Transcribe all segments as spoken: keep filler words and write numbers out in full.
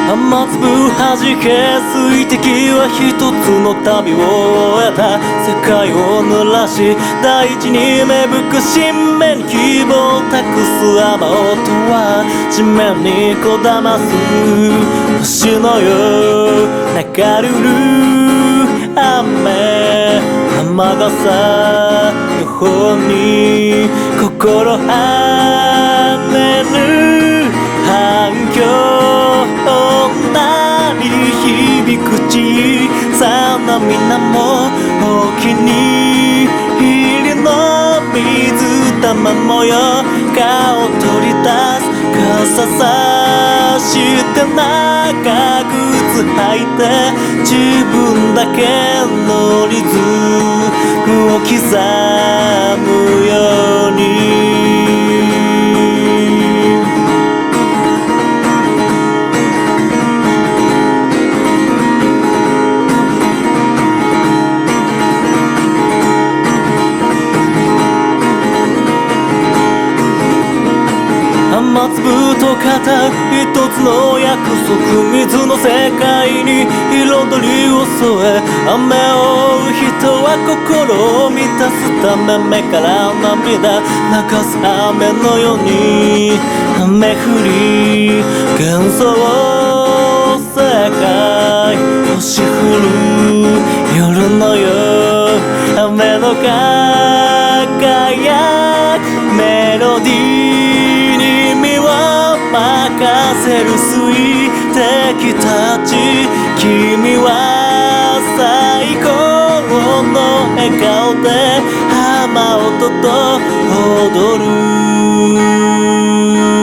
雨粒はじけ水滴は一つの旅を終えた。世界を濡らし大地に芽吹く新芽に希望を託す雨音は地面にこだます星のよう流れる雨雨傘の方に心跳ねる反響なり響く小さな水面お気に入りの水玉模様顔を取り出す傘さして長靴履いて自分だけのリズムを刻むように雨粒と語る一つの約束水の世界に彩りを添え雨を追う人は心を満たすため目から涙流す雨のように雨降り幻想世界星降る夜のよ雨の輝くメロディーに身を任せる水滴たち君は最高の笑顔で雨音と踊る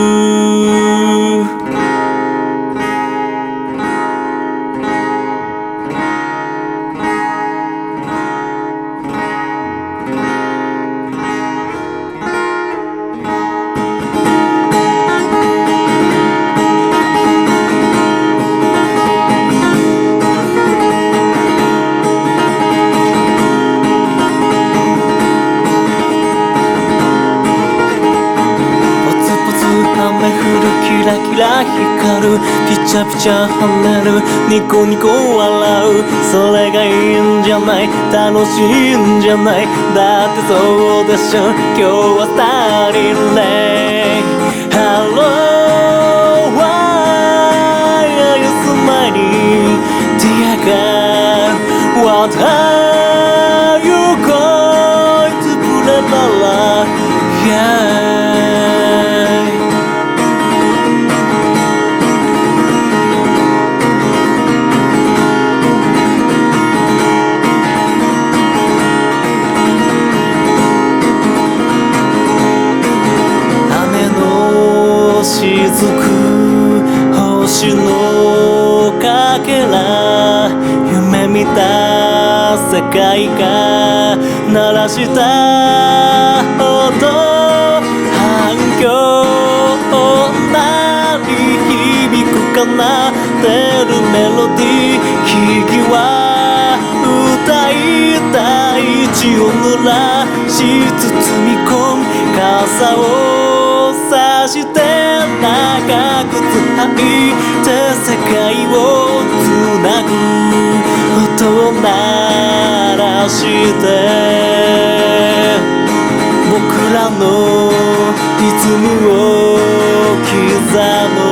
雨降るキラキラ光るピチャピチャ跳ねるニコニコ笑うそれがいいんじゃない楽しいんじゃないだってそうでしょ今日はスターリンレイ Hello why are you smiling dear girl what are you going to play la la yeah雫星のかけら夢見た世界が鳴らした音反響なり響くかなってるメロディー木々は歌い大地を濡らし包み込む傘を差して長くついて世界をつなぐ音を鳴らして僕らのリズムを刻む